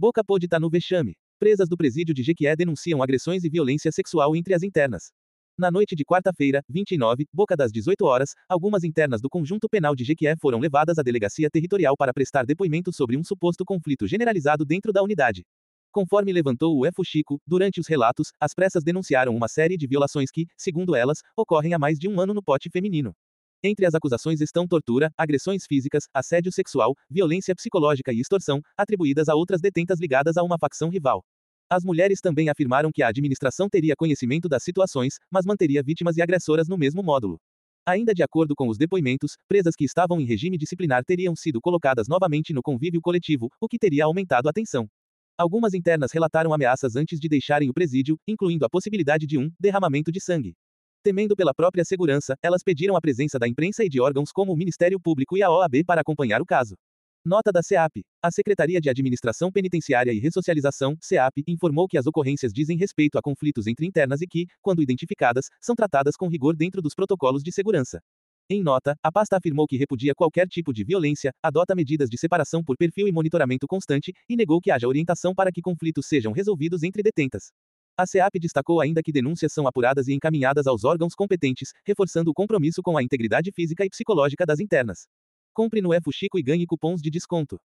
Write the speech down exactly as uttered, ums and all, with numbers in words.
Boca pôde tá no vexame. Presas do presídio de Jequié denunciam agressões e violência sexual entre as internas. Na noite de quarta-feira, vinte e nove, boca das dezoito horas, algumas internas do Conjunto Penal de Jequié foram levadas à delegacia territorial para prestar depoimento sobre um suposto conflito generalizado dentro da unidade. Conforme levantou o F-Chico, durante os relatos, as pressas denunciaram uma série de violações que, segundo elas, ocorrem há mais de um ano no pote feminino. Entre as acusações estão tortura, agressões físicas, assédio sexual, violência psicológica e extorsão, atribuídas a outras detentas ligadas a uma facção rival. As mulheres também afirmaram que a administração teria conhecimento das situações, mas manteria vítimas e agressoras no mesmo módulo. Ainda de acordo com os depoimentos, presas que estavam em regime disciplinar teriam sido colocadas novamente no convívio coletivo, o que teria aumentado a tensão. Algumas internas relataram ameaças antes de deixarem o presídio, incluindo a possibilidade de um derramamento de sangue. Temendo pela própria segurança, elas pediram a presença da imprensa e de órgãos como o Ministério Público e a O A B para acompanhar o caso. Nota da SEAP. A Secretaria de Administração Penitenciária e Ressocialização, SEAP, informou que as ocorrências dizem respeito a conflitos entre internas e que, quando identificadas, são tratadas com rigor dentro dos protocolos de segurança. Em nota, a pasta afirmou que repudia qualquer tipo de violência, adota medidas de separação por perfil e monitoramento constante, e negou que haja orientação para que conflitos sejam resolvidos entre detentas. A SEAP destacou ainda que denúncias são apuradas e encaminhadas aos órgãos competentes, reforçando o compromisso com a integridade física e psicológica das internas. Compre no F-Chico e ganhe cupons de desconto.